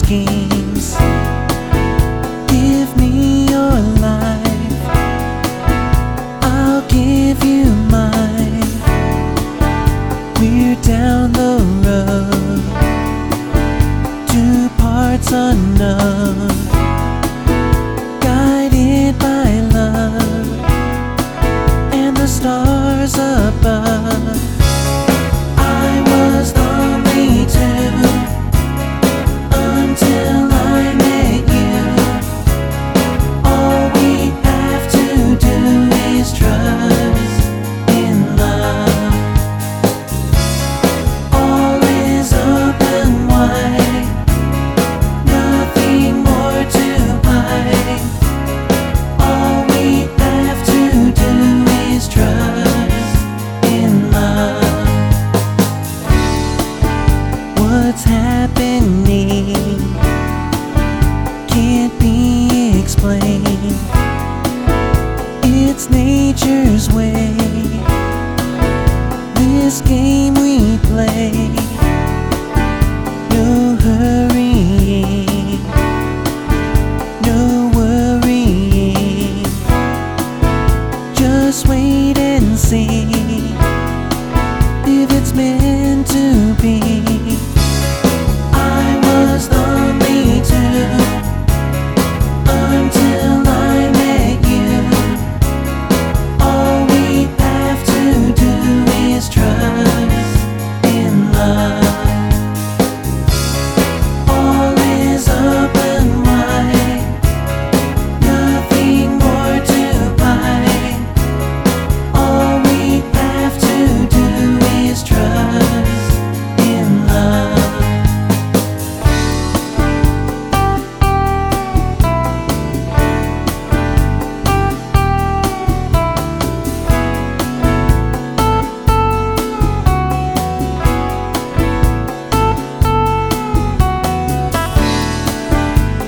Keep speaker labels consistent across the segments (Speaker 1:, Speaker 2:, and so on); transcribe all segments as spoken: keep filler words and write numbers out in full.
Speaker 1: schemes. Give me your life, I'll give you mine. We're down the road, two parts unknown, guided by love and the stars above. I was lonely too, until I met you. All we have to do is trust in love. All is open wide, nothing more to hide. All we have to do is trust in love. What's happening can't be explained. It's nature's way, this game we play. No hurrying, no worrying, just wait and see if it's meant to be. I was lonely too, until I met you. All we have to do is trust in love. All is open wide, nothing more to hide. All we have to do is trust in love.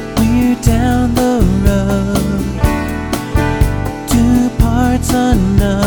Speaker 1: We're down the road, two parts unknown.